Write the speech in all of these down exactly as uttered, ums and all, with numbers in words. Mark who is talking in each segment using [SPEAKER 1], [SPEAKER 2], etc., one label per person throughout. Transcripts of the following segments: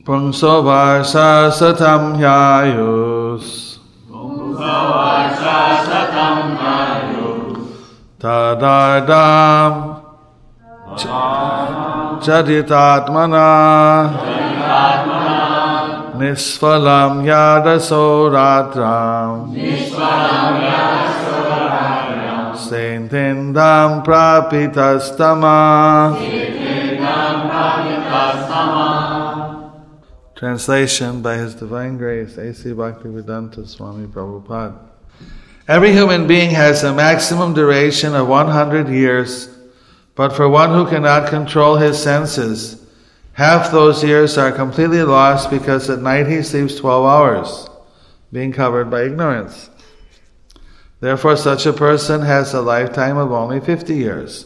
[SPEAKER 1] Pungso Varsha Satam Yayus Tadardam Jaditatmana Nisvalam Yadaso Ratram Saintindam Prapitastama. Translation by His Divine Grace, A C Bhaktivedanta Swami Prabhupada. Every human being has a maximum duration of one hundred years, but for one who cannot control his senses, half those years are completely lost because at night he sleeps twelve hours, being covered by ignorance. Therefore, such a person has a lifetime of only fifty years.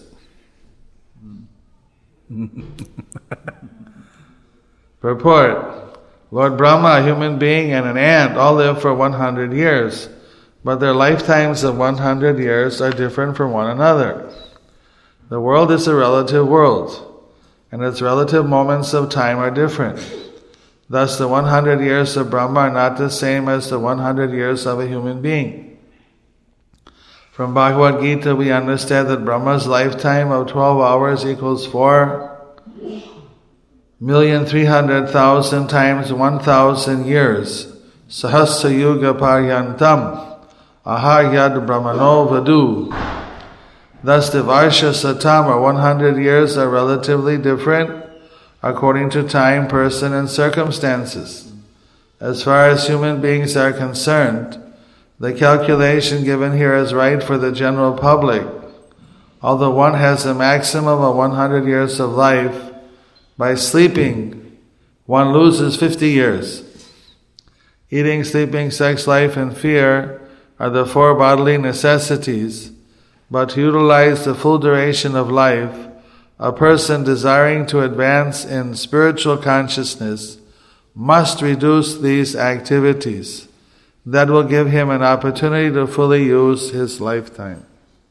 [SPEAKER 1] Purport. Lord Brahma, a human being, and an ant all live for one hundred years, but their lifetimes of one hundred years are different from one another. The world is a relative world, and its relative moments of time are different. Thus, the one hundred years of Brahma are not the same as the one hundred years of a human being. From Bhagavad Gita, we understand that Brahma's lifetime of twelve hours equals four million three hundred thousand times one thousand years. Sahasra Yuga Paryantam Aharyad Brahmano Vadu. Thus the Varsha Satam, or one hundred years, are relatively different according to time, person, and circumstances. As far as human beings are concerned, the calculation given here is right for the general public. Although one has a maximum of one hundred years of life, by sleeping, one loses fifty years. Eating, sleeping, sex, life, and fear are the four bodily necessities, but to utilize the full duration of life, a person desiring to advance in spiritual consciousness must reduce these activities. That will give him an opportunity to fully use his lifetime.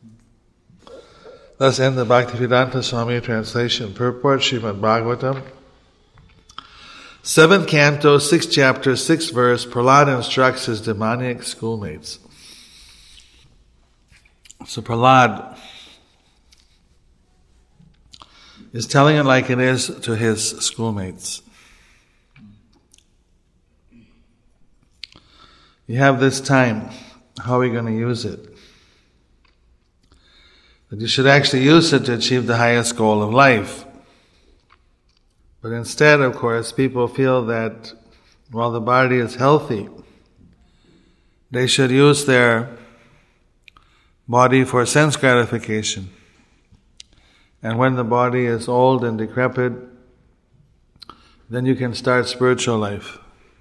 [SPEAKER 1] Thus end the Bhaktivedanta Swami translation. Purport Srimad Bhagavatam. Seventh canto, sixth chapter, sixth verse, Prahlad instructs his demoniac schoolmates. So Prahlad is telling it like it is to his schoolmates. You have this time, how are we going to use it? That you should actually use it to achieve the highest goal of life. But instead, of course, people feel that while the body is healthy, they should use their body for sense gratification. And when the body is old and decrepit, then you can start spiritual life.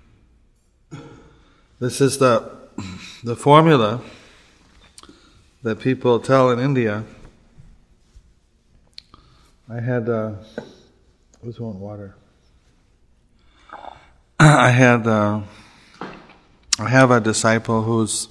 [SPEAKER 1] This is the the formula that people tell in India. I had, uh, who's want water? I had, uh, I have a disciple who's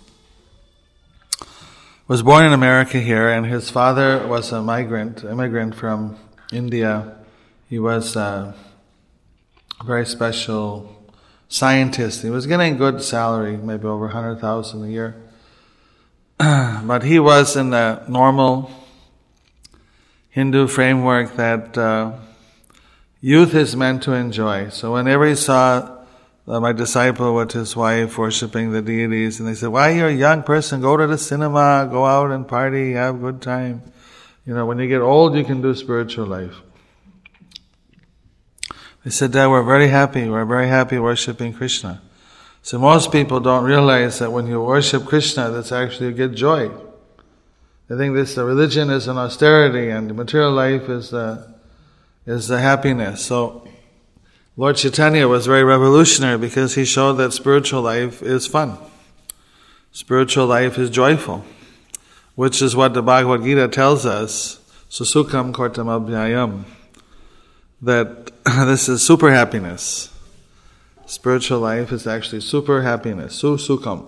[SPEAKER 1] was born in America here, and his father was a migrant, immigrant from India. He was a very special scientist. He was getting good salary, maybe over one hundred thousand dollars a year. But he was in the normal Hindu framework that uh, youth is meant to enjoy. So whenever he saw uh, my disciple with his wife worshiping the deities, and they said, "Why, you're a young person, go to the cinema, go out and party, have a good time. You know, when you get old, you can do spiritual life." They said, "Dad, we're very happy, we're very happy worshiping Krishna." So most people don't realize that when you worship Krishna, that's actually you get joy. They think this the religion is an austerity and the material life is the is the happiness. So Lord Chaitanya was very revolutionary because he showed that spiritual life is fun. Spiritual life is joyful, which is what the Bhagavad Gita tells us, Susukam Kartam Abhyayam, that this is super happiness. Spiritual life is actually super happiness, su-sukam.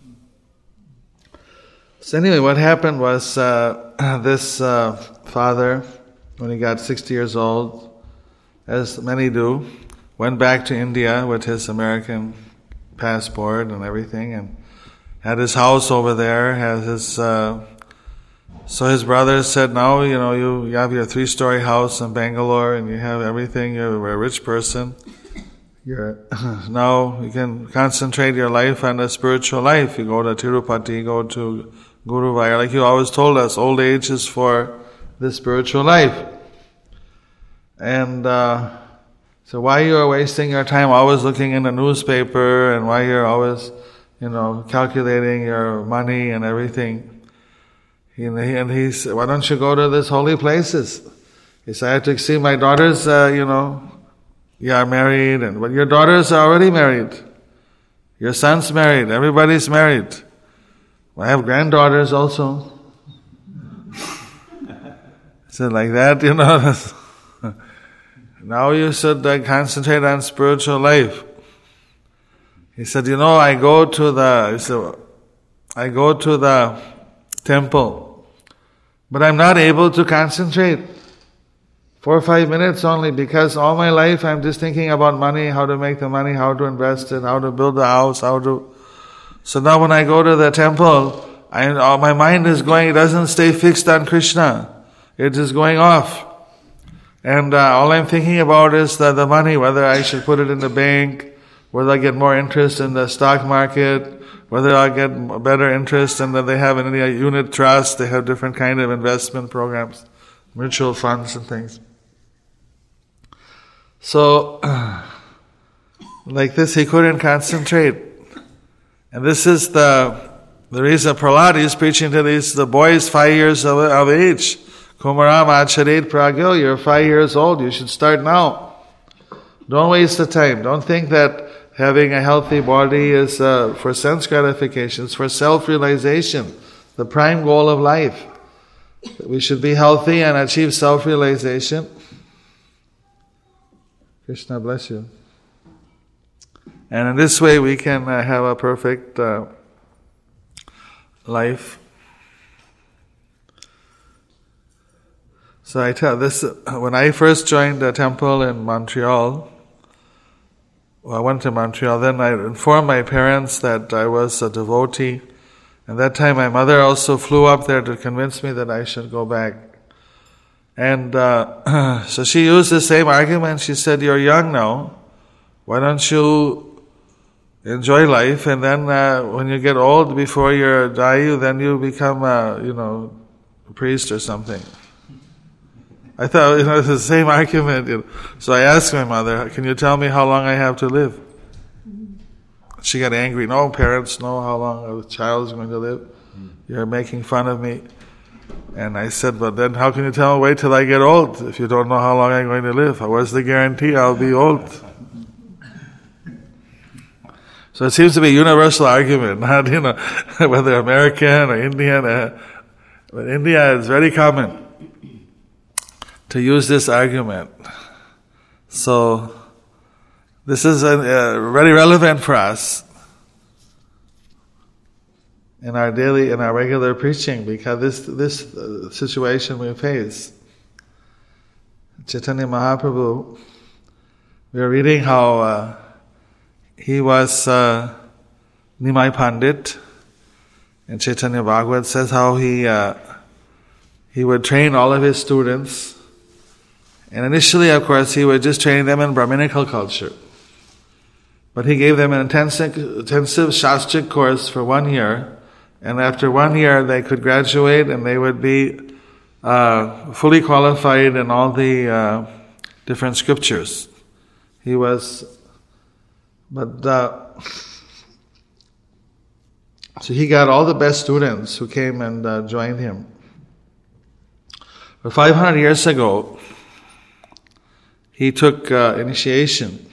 [SPEAKER 1] So anyway, what happened was uh, this uh, father, when he got sixty years old, as many do, went back to India with his American passport and everything, and had his house over there, has his, uh, so his brother said, now, you know, you, you have your three-story house in Bangalore and you have everything, you're a rich person. You're, now you can concentrate your life on the spiritual life. You go to Tirupati, go to Guruvayur. Like you always told us, old age is for the spiritual life. And uh, so why you are wasting your time always looking in the newspaper, and why you're always, you know, calculating your money and everything. And he, and he said, why don't you go to these holy places? He said, I have to see my daughters, uh, you know, you are married, and but your daughters are already married. Your son's married. Everybody's married. I have granddaughters also. So like that, you know. Now you should uh, concentrate on spiritual life. He said, you know, I go to the, he said, I go to the temple, but I'm not able to concentrate. Four or five minutes only, because all my life I'm just thinking about money, how to make the money, how to invest it, how to build the house, how to... So now when I go to the temple, I, all my mind is going, it doesn't stay fixed on Krishna. It is going off. And uh, all I'm thinking about is the, the money, whether I should put it in the bank, whether I get more interest in the stock market, whether I get better interest, and that they have in a unit trust, they have different kind of investment programs, mutual funds and things. So, like this, he couldn't concentrate. And this is the the reason Prahlad is preaching to these the boys five years of, of age. Kumaram Acharet Pragyo, you're five years old, you should start now. Don't waste the time. Don't think that having a healthy body is uh, for sense gratification, it's for self-realization, the prime goal of life. We should be healthy and achieve self-realization. Krishna bless you. And in this way we can uh, have a perfect uh, life. So I tell this, when I first joined the temple in Montreal, well, I went to Montreal, then I informed my parents that I was a devotee. At that time my mother also flew up there to convince me that I should go back. And uh, so she used the same argument. She said, you're young now, why don't you enjoy life, and then uh, when you get old, before you die, you then you become a, you know, a priest or something. I thought, you know, it's the same argument. You know. So I asked my mother, can you tell me how long I have to live? She got angry. No, parents know how long a child is going to live. You're making fun of me. And I said, but then how can you tell me, wait till I get old, if you don't know how long I'm going to live? What's the guarantee I'll be old? So it seems to be a universal argument, not, you know, whether American or Indian. Uh, but India is very common to use this argument. So this is uh, uh, very relevant for us in our daily, in our regular preaching, because this this uh, situation we face. Chaitanya Mahaprabhu, we are reading how uh, he was uh, Nimai Pandit, and Chaitanya Bhagavat says how he uh, he would train all of his students, and initially, of course, he was just training them in Brahminical culture. But he gave them an intensive, intensive Shastric course for one year, and after one year they could graduate and they would be uh, fully qualified in all the uh, different scriptures. He was, but uh, so he got all the best students who came and uh, joined him. But five hundred years ago, he took uh, initiation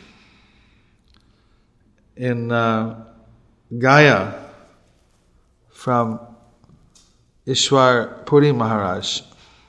[SPEAKER 1] in uh, Gaya from Ishwar Puri Maharaj.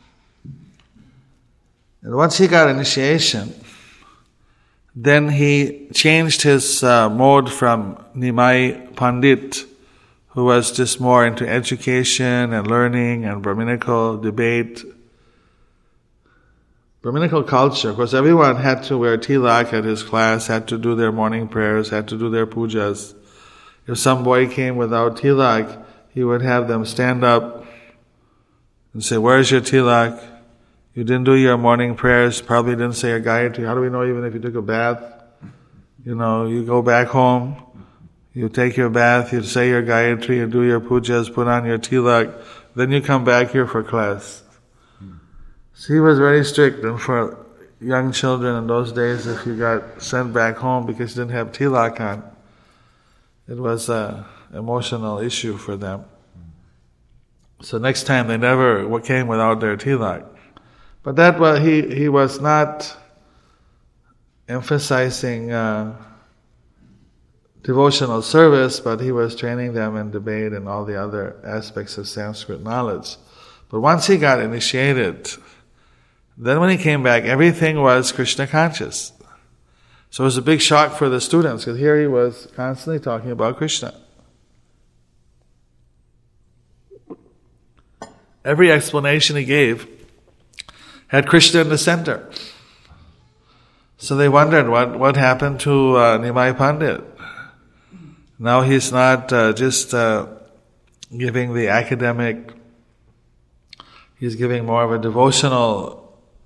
[SPEAKER 1] And once he got initiation, then he changed his uh, mode from Nimai Pandit, who was just more into education and learning and Brahminical debate. Brahminical culture, of course, everyone had to wear tilak at his class, had to do their morning prayers, had to do their pujas. If some boy came without tilak, he would have them stand up and say, "Where's your tilak? You didn't do your morning prayers, probably didn't say your Gayatri. How do we know even if you took a bath? You know, you go back home, you take your bath, you say your Gayatri, you do your pujas, put on your tilak, then you come back here for class." So he was very strict, and for young children in those days, if you got sent back home because you didn't have tilak on, it was an emotional issue for them. So next time they never came without their tilak. But that was, he, he was not emphasizing uh, devotional service, but he was training them in debate and all the other aspects of Sanskrit knowledge. But once he got initiated, then when he came back, everything was Krishna conscious. So it was a big shock for the students, because here he was constantly talking about Krishna. Every explanation he gave had Krishna in the center. So they wondered what, what happened to uh, Nimai Pandit. Now he's not uh, just uh, giving the academic, he's giving more of a devotional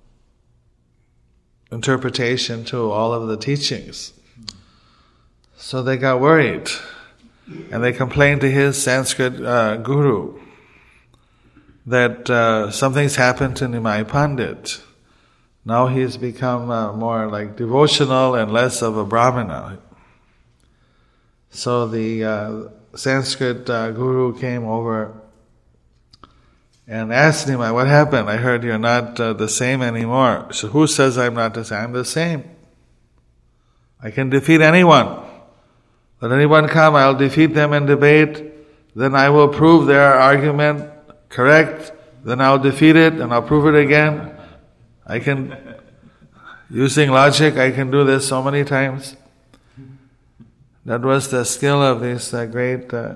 [SPEAKER 1] interpretation to all of the teachings. So they got worried, and they complained to his Sanskrit uh, guru that uh, something's happened to Nimai Pandit. Now he's become uh, more like devotional and less of a Brahmana. So the uh, Sanskrit uh, guru came over and asked Nimai, "What happened? I heard you're not uh, the same anymore." So who says I'm not the same? I'm the same. I can defeat anyone. Let anyone come, I'll defeat them in debate. Then I will prove their argument correct. Then I'll defeat it and I'll prove it again. I can, using logic, I can do this so many times. That was the skill of these uh, great uh,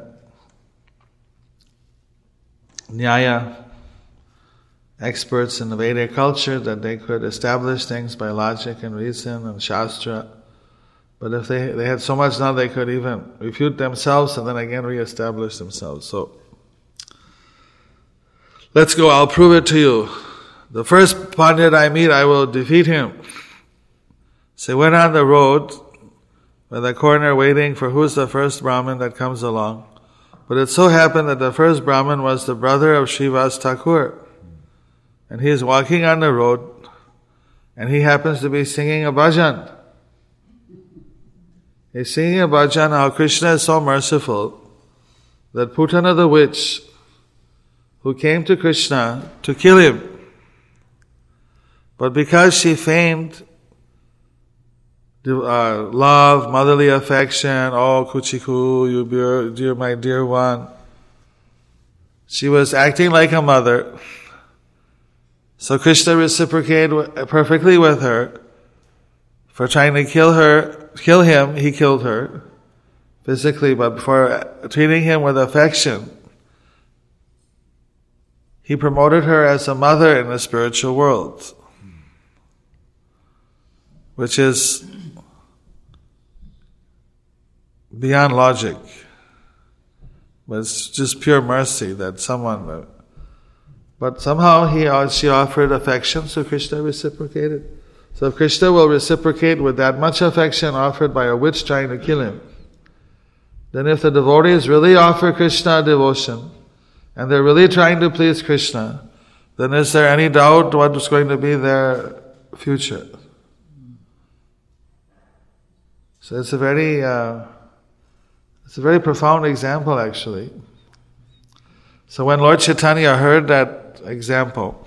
[SPEAKER 1] Nyaya experts in the Vedic culture, that they could establish things by logic and reason and Shastra. But if they they had so much now, they could even refute themselves and then again re-establish themselves. So, let's go, I'll prove it to you. The first Pandit I meet, I will defeat him. So they went on the road by the corner waiting for who's the first Brahmin that comes along. But it so happened that the first Brahmin was the brother of Srivas Thakur. And he is walking on the road, and he happens to be singing a bhajan. He's singing a bhajan how Krishna is so merciful that Putana the witch, who came to Krishna to kill him, but because she feigned uh, love, motherly affection, oh Kuchiku, you dear, dear, my dear one, she was acting like a mother. So Krishna reciprocated perfectly with her. For trying to kill her, kill him, he killed her physically, but for treating him with affection, he promoted her as a mother in the spiritual world, which is beyond logic. But it's just pure mercy that someone... But somehow he she offered affection, so Krishna reciprocated. So if Krishna will reciprocate with that much affection offered by a witch trying to kill him, then if the devotees really offer Krishna devotion, and they're really trying to please Krishna, then is there any doubt what is going to be their future? So it's a very, uh, it's a very profound example actually. So when Lord Chaitanya heard that example,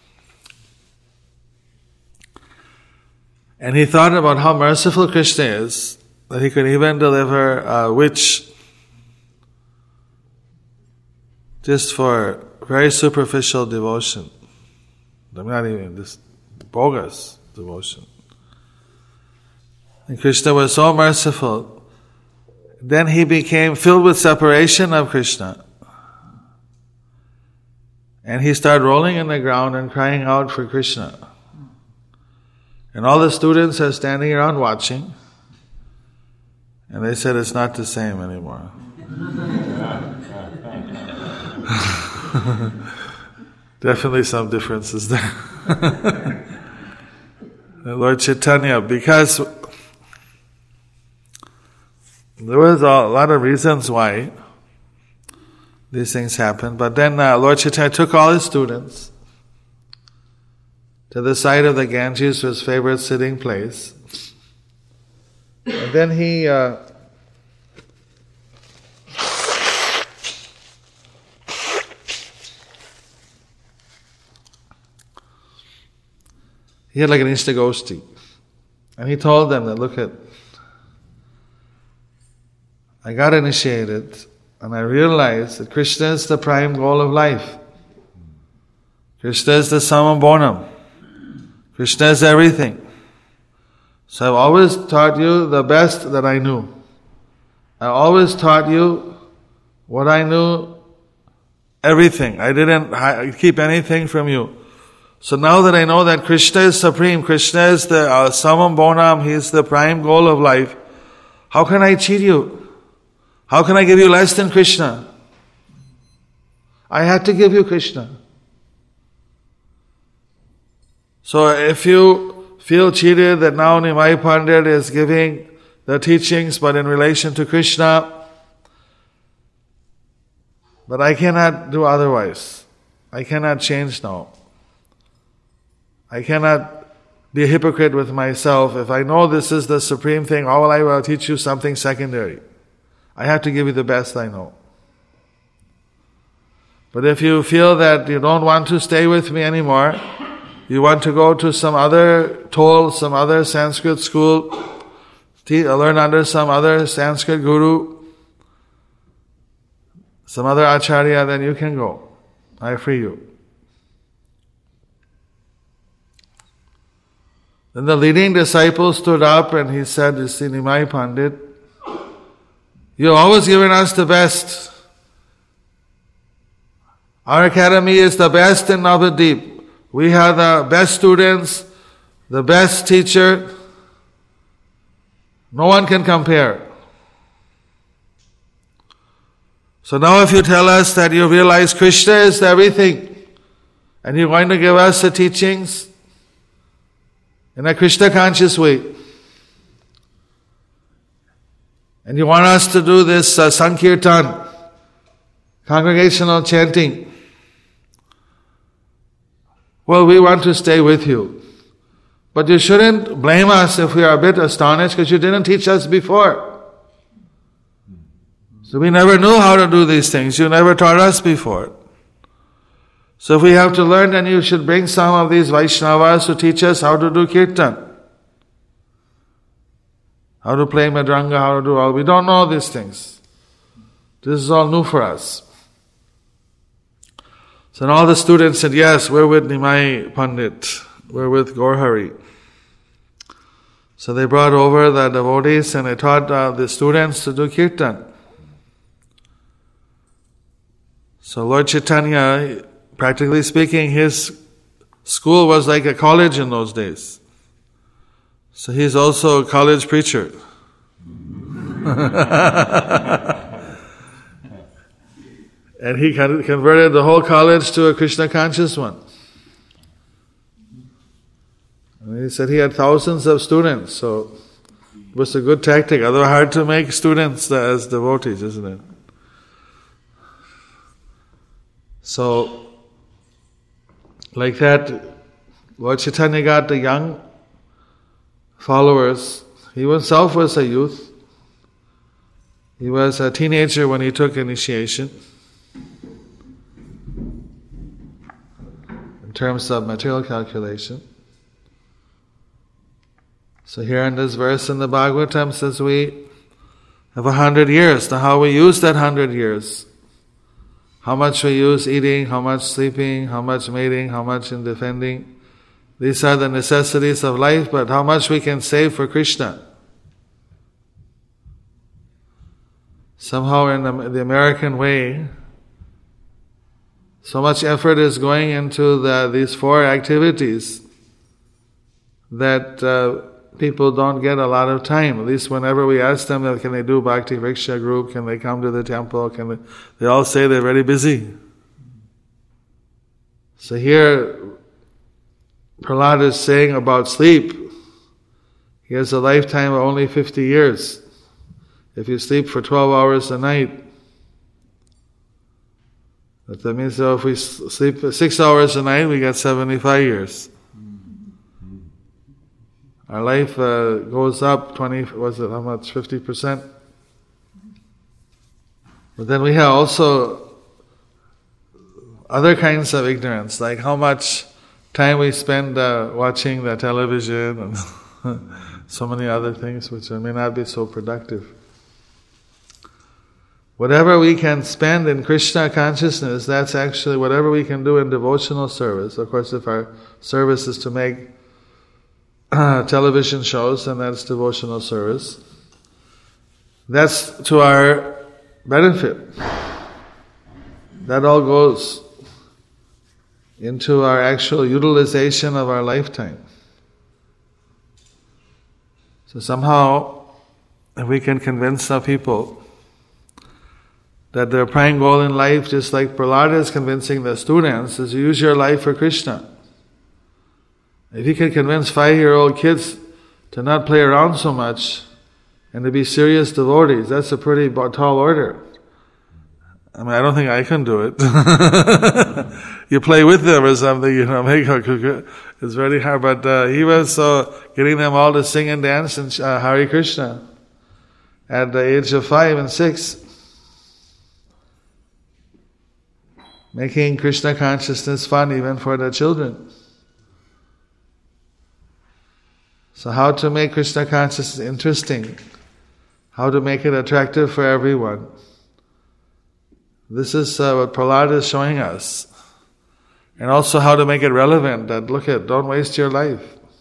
[SPEAKER 1] and he thought about how merciful Krishna is, that he could even deliver a witch just for very superficial devotion. Not even this bogus devotion. And Krishna was so merciful. Then he became filled with separation of Krishna. And he started rolling in the ground and crying out for Krishna. And all the students are standing around watching. And they said it's not the same anymore. Definitely some differences there. Lord Chaitanya, because there was a lot of reasons why these things happened, but then uh, Lord Chaitanya took all his students to the side of the Ganges, his favorite sitting place, and then he uh, he had like an Ishtagoshti, and he told them that, look at, I got initiated, and I realized that Krishna is the prime goal of life. Krishna is the summum bonum. Krishna is everything. So I've always taught you the best that I knew. I always taught you what I knew, everything. I didn't keep anything from you. So now that I know that Krishna is supreme, Krishna is the uh, summum bonum, He is the prime goal of life, how can I cheat you? How can I give you less than Krishna? I had to give you Krishna. So if you feel cheated that now Nimai Pandit is giving the teachings but in relation to Krishna, but I cannot do otherwise. I cannot change now. I cannot be a hypocrite with myself. If I know this is the supreme thing, how will I will teach you something secondary? I have to give you the best I know. But if you feel that you don't want to stay with me anymore, you want to go to some other toll, some other Sanskrit school, te- learn under some other Sanskrit guru, some other acharya, then you can go. I free you. Then the leading disciple stood up and he said, you see, Nimai Pandit, you've always given us the best. Our academy is the best in Navadip. We have the best students, the best teacher. No one can compare. So now if you tell us that you realize Krishna is everything, and you're going to give us the teachings in a Krishna conscious way, and you want us to do this uh, Sankirtan, congregational chanting, well, we want to stay with you. But you shouldn't blame us if we are a bit astonished because you didn't teach us before. So we never knew how to do these things. You never taught us before. So if we have to learn, then you should bring some of these Vaishnavas to teach us how to do kirtan. How to play Madranga, how to do all. We don't know these things. This is all new for us. So all the students said, yes, we're with Nimai Pandit. We're with Gaurhari. So they brought over the devotees and they taught uh, the students to do kirtan. So Lord Chaitanya, practically speaking, his school was like a college in those days. So he's also a college preacher. And he converted the whole college to a Krishna conscious one. And he said he had thousands of students, so it was a good tactic. Although hard to make students as devotees, isn't it? So, like that, Lord Chaitanya got the young followers. He himself was a youth. He was a teenager when he took initiation. In terms of material calculation. So here in this verse in the Bhagavatam says we have a hundred years. Now how we use that hundred years. How much we use eating, how much sleeping, how much mating, how much in defending. These are the necessities of life, but how much we can save for Krishna. Somehow in the, the American way, so much effort is going into the, these four activities that uh, people don't get a lot of time. At least whenever we ask them, can they do Bhakti Vriksha group, can they come to the temple, can they, they all say they're very busy. So here, Prahlad is saying about sleep. He has a lifetime of only fifty years. If you sleep for twelve hours a night, that means that if we sleep six hours a night, we got seventy-five years. Our life uh, goes up twenty, was it how much, fifty percent? But then we have also other kinds of ignorance, like how much time we spend uh, watching the television and so many other things which may not be so productive. Whatever we can spend in Krishna consciousness, that's actually whatever we can do in devotional service. Of course, if our service is to make uh, television shows, then that's devotional service. That's to our benefit. That all goes into our actual utilization of our lifetime. So somehow, if we can convince our people that their prime goal in life, just like Prahlad is convincing the students, is to use your life for Krishna. If you can convince five-year-old kids to not play around so much and to be serious devotees, that's a pretty tall order. I mean, I don't think I can do it. You play with them or something, you know, make it's very hard. But uh, he was uh, getting them all to sing and dance and uh, Hare Krishna at the age of five and six. Making Krishna consciousness fun even for the children. So how to make Krishna consciousness interesting? How to make it attractive for everyone? This is uh, what Prahlad is showing us. And also how to make it relevant, that look at, don't waste your life.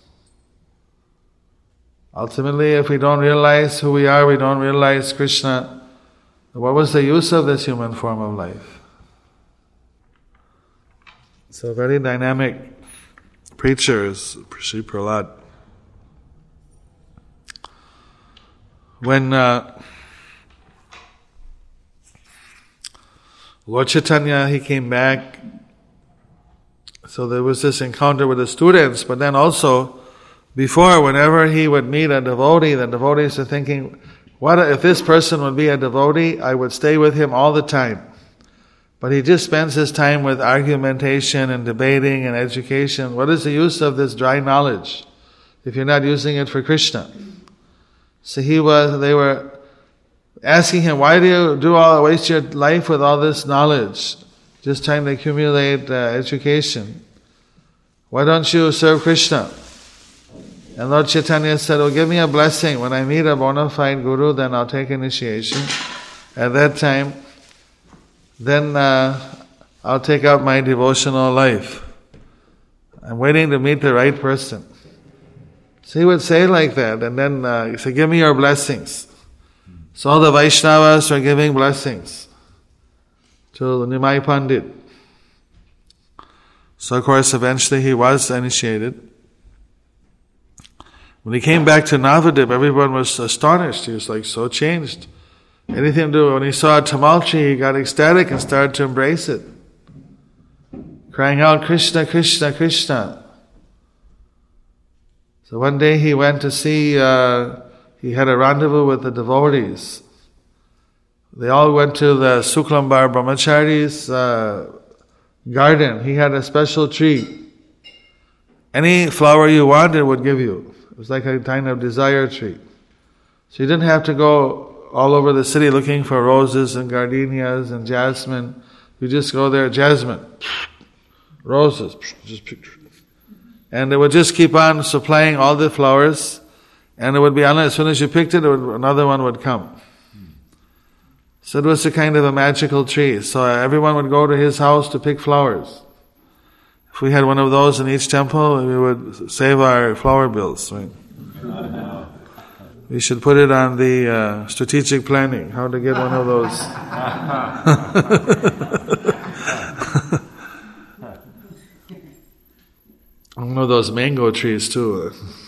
[SPEAKER 1] Ultimately, if we don't realize who we are, we don't realize Krishna, what was the use of this human form of life? So very dynamic preachers, Sri Prahlad. When uh, Lord Chaitanya, he came back, so there was this encounter with the students, but then also, before, whenever he would meet a devotee, the devotees are thinking, what if this person would be a devotee, I would stay with him all the time. But he just spends his time with argumentation and debating and education. What is the use of this dry knowledge if you're not using it for Krishna? So he was, they were asking him, why do you do all, waste your life with all this knowledge? Just trying to accumulate uh, education. Why don't you serve Krishna? And Lord Chaitanya said, oh, give me a blessing. When I meet a bona fide guru, then I'll take initiation. At that time, then uh, I'll take up my devotional life. I'm waiting to meet the right person. So he would say like that, and then uh, he said, give me your blessings. So all the Vaishnavas are giving blessings to Nimai Pandit. So of course eventually he was initiated. When he came back to Navadip, everyone was astonished. He was like so changed. Anything to do, when he saw a tumult tree, he got ecstatic and started to embrace it. Crying out, Krishna, Krishna, Krishna. So one day he went to see, uh, he had a rendezvous with the devotees. They all went to the Suklambar Brahmachari's uh, garden. He had a special tree. Any flower you wanted would give you. It was like a kind of desire tree. So you didn't have to go all over the city looking for roses and gardenias and jasmine. You just go there, jasmine, roses, just and it would just keep on supplying all the flowers, and it would be, as soon as you picked it, it would, another one would come. So it was a kind of a magical tree. So everyone would go to his house to pick flowers. If we had one of those in each temple, we would save our flower bills, right? We should put it on the uh, strategic planning, how to get one of those. One of those mango trees too.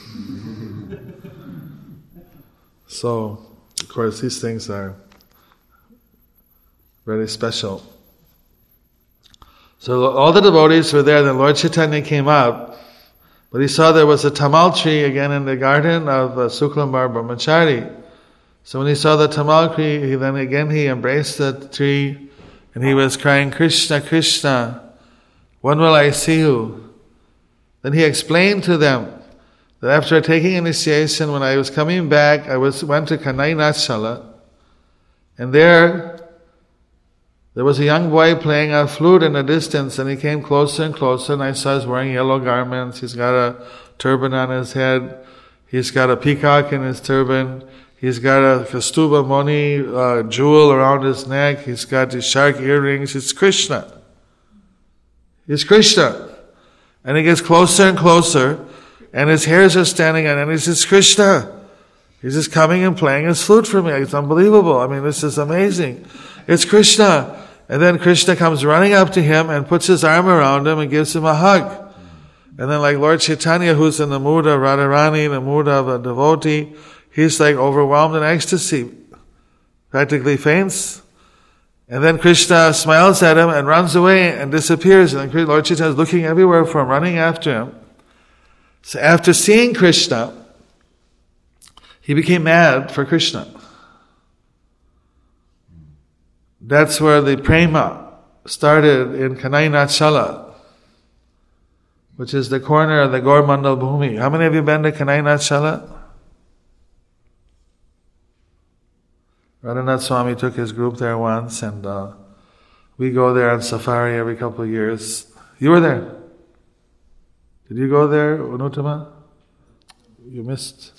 [SPEAKER 1] So, of course, these things are very special. So all the devotees were there, then Lord Chaitanya came up, but he saw there was a tamal tree again in the garden of uh, Suklambar Brahmachari. So when he saw the tamal tree, he, then again he embraced the tree, and he was crying, Krishna, Krishna, when will I see you? Then he explained to them that after taking initiation, when I was coming back, I was went to Kanai Natshala, and there there was a young boy playing a flute in the distance, and he came closer and closer, and I saw he's wearing yellow garments, he's got a turban on his head, he's got a peacock in his turban, he's got a Kastuba Moni uh, jewel around his neck, he's got these shark earrings, it's Krishna. He's Krishna. And he gets closer and closer, and his hairs are standing on, and he says, Krishna. He's just coming and playing his flute for me. It's unbelievable. I mean, this is amazing. It's Krishna. And then Krishna comes running up to him and puts his arm around him and gives him a hug. And then like Lord Chaitanya, who's in the mood of Radharani, in the mood of a devotee, he's like overwhelmed in ecstasy. Practically faints. And then Krishna smiles at him and runs away and disappears. And Lord Chaitanya is looking everywhere for him, running after him. So after seeing Krishna, he became mad for Krishna. That's where the prema started in Kanai Natshala, which is the corner of the Gaur Mandal Bhumi. How many of you been to Kanai Natshala? Radhanath Swami took his group there once, and uh, we go there on safari every couple of years. You were there. Did you go there, Unuttama? You missed.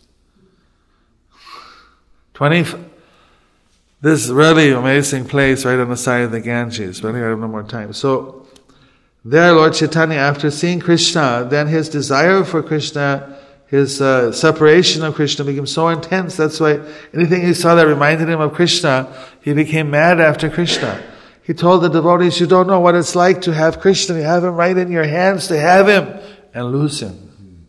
[SPEAKER 1] Twenty. This really amazing place right on the side of the Ganges. But anyway, I have no more time. So there, Lord Chaitanya, after seeing Krishna, then his desire for Krishna, his uh, separation of Krishna became so intense. That's why anything he saw that reminded him of Krishna, he became mad after Krishna. He told the devotees, you don't know what it's like to have Krishna. You have him right in your hands, to have him and lose him.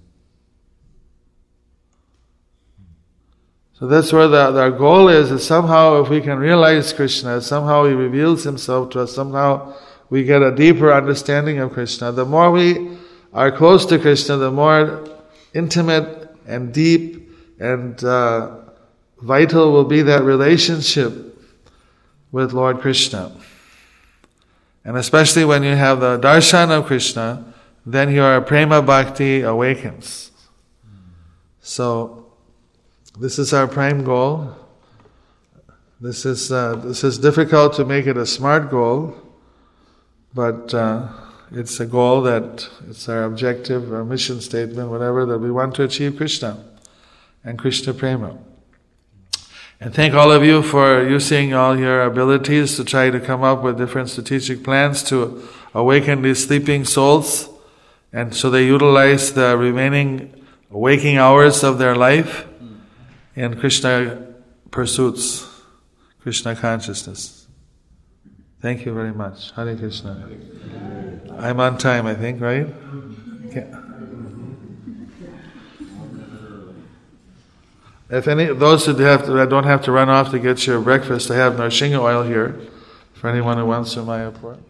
[SPEAKER 1] So that's where the, our goal is, that somehow if we can realize Krishna, somehow he reveals himself to us, somehow we get a deeper understanding of Krishna. The more we are close to Krishna, the more intimate and deep and uh, vital will be that relationship with Lord Krishna. And especially when you have the darshan of Krishna, then your prema bhakti awakens. So this is our prime goal. This is uh, this is difficult to make it a smart goal, but uh, it's a goal that it's our objective, our mission statement, whatever, that we want to achieve Krishna and Krishna prema. And thank all of you for using all your abilities to try to come up with different strategic plans to awaken these sleeping souls, and so they utilize the remaining waking hours of their life in Krishna pursuits, Krishna consciousness. Thank you very much. Hare Krishna. I'm on time, I think, right? Okay. If any those who have to, don't have to run off to get your breakfast, I have Narsingha oil here for anyone who wants some Mayapur.